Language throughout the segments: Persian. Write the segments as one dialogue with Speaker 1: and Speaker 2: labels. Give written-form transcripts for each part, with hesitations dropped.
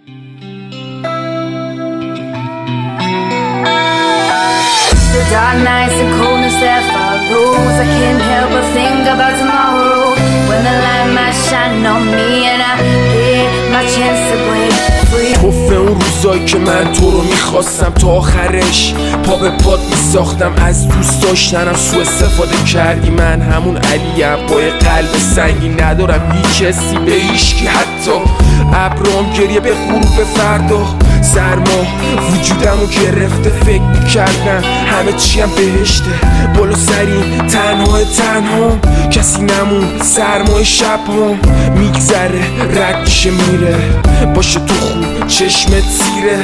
Speaker 1: The dark nights and coldness that follows, I can't help but think about tomorrow, when the light might shine on me and I get my chance to break free.
Speaker 2: توفه اون روزایی که من تو رو میخواستم تا آخرش، پا به پات میساختم، از دوست داشتنم سوء استفاده کردی. من همون علیم با یه قلب سنگین، ندارم هیچ حسی به هیچکی، حتی ابرام گریه به غروب فردا. سرما وجودمو گرفته، فکر میکردم همه چیم بهشته، بالا سرین تنها کسی نمون. سرمای شب هم میگذره، رد میشه میره، باشه تو خوب چشمت سیره،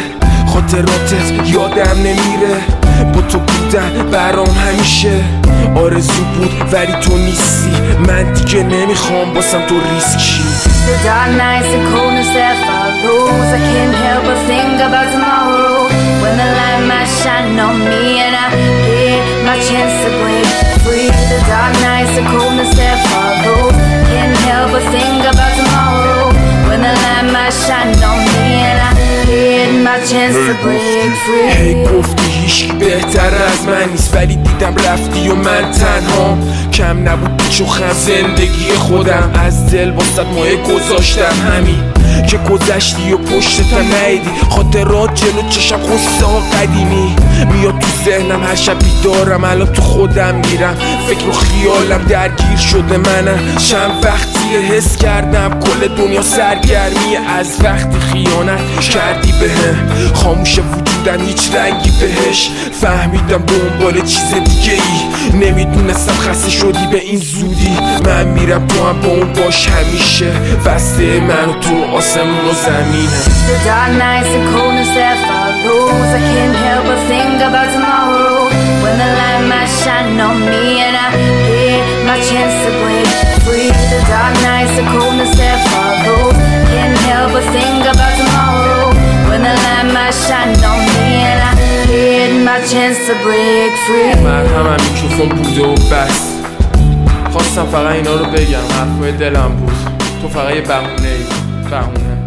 Speaker 2: خاطراتت یادم نمیره. با تو بودن برام همیشه آرزو بود ولی تو نیستی، من دیگه نمیخوام باسم تو ریسکی.
Speaker 1: The dark nights and coldness that follows, I can't help but think about tomorrow, when the light might shine on me and I get my chance to break free. The dark nights and coldness that follows, can't help but think about tomorrow, when the light might shine on me and I get my chance to break free.
Speaker 2: هی گفتی هیچ بهتر از من نیست، ولی دیدم رفتی و من تنها. کم نبود پیچ و خم زندگی خودم، از دل واسط مایه گذاشتم، همین که گذشتی و پشتتم نیدی. خاطرات جلو چشم قصه ها قدیمی میاد تو ذهنم، هر شب بیدارم، الان تو خودم میرم، فکر و خیالم درگیر شده. منم چند وقتیه حس کردم کل دنیا سرگرمی، از وقتی خیانت کردی بهم، خاموش وجودم هیچ رنگی بهش. فهمیدم دنبال چیز دیگه ای، نمیدونستم خسته شدی به این زودی. من میرم تو هم با اون باش همیشه، بسته من و تو آسمون و زمینه.
Speaker 1: The dark nights and coldness that follows, I can't help but think about tomorrow, when the light might shine on me and I get my chance to break free. The dark nights and coldness that follows, can't help but think about tomorrow, when the light might shine on me and I get my chance to break free.
Speaker 2: من هم میکروفون بوده و بس، خواستم فقط اینا رو بگم، حرفای دلم بود، تو فقط یه بهونه